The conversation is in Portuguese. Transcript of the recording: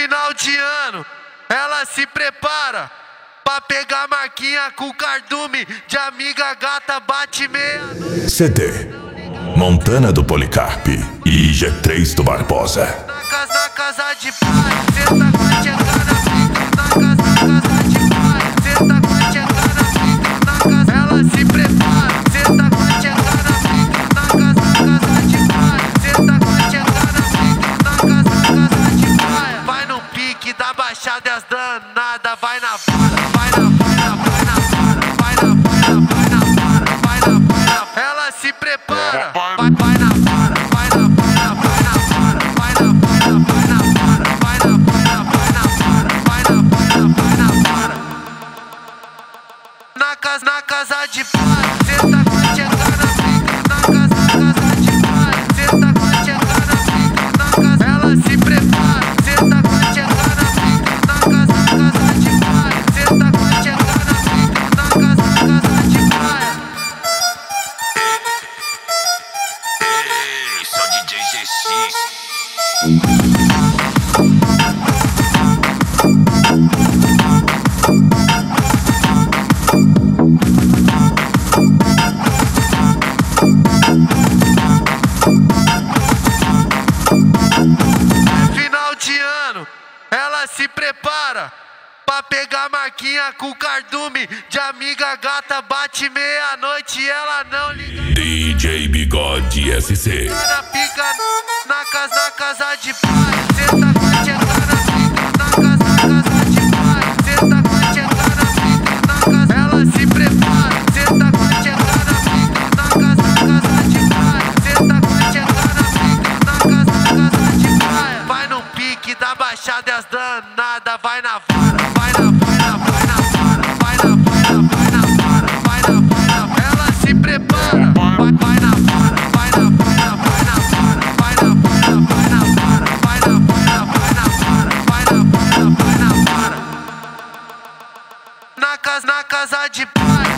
final de ano, ela se prepara pra pegar marquinha com cardume de amiga gata, bate meia-noite. CD Montana do Policarpi e G3 do Barbosa. Na casa de pai, senta com a tcheca na pica. Na casa de pai, senta com a tcheca na pica. Na casa, ela se prepara, senta com a tcheca na pica. Na casa de pai, senta com a tcheca na pica. Na casa de pai, vai no pique da baixada e as danadas, vai na vara, vai na vara, vai na vara, vai na vara, vai na vara, vai na vara. Ela se prepara, vai na vara, vai na vara, vai na vara, vai na vara, vai na vara, vai na vara, vai na vara, vai na vara, vai na vara. Na casa de pai, senta com a tcheca na pica. Na casa de pai, senta com a tcheca na pica. Na casa, ela se prepara, senta com a tcheca na pica. Na casa de pai, senta com a tcheca na pica. Na casa de pai. Ei, só DJ GX. Final de ano, ela se prepara pra pegar marquinha com cardume de amiga gata, bate meia-noite, ela não liga. DJ Bigode SC. Na pica, na casa de pai, senta com a tcheca na pica. Na casa de pai, senta com a tcheca na pica. Na casa, ela se prepara, senta com a tcheca na pica. Na casa de pai, senta com a tcheca na pica. Na casa de pai, vai no pique da baixada e as danadas, vai na vara, vai na vara, vai na vara, vai na vara, vai na vara, vai na vara. Ela se prepara, vai na vara, vai na vara, vai na vara, vai na vara, vai na vara, vai na vara, vai na vara, vai na vara, vai na vara. Na casa de pai.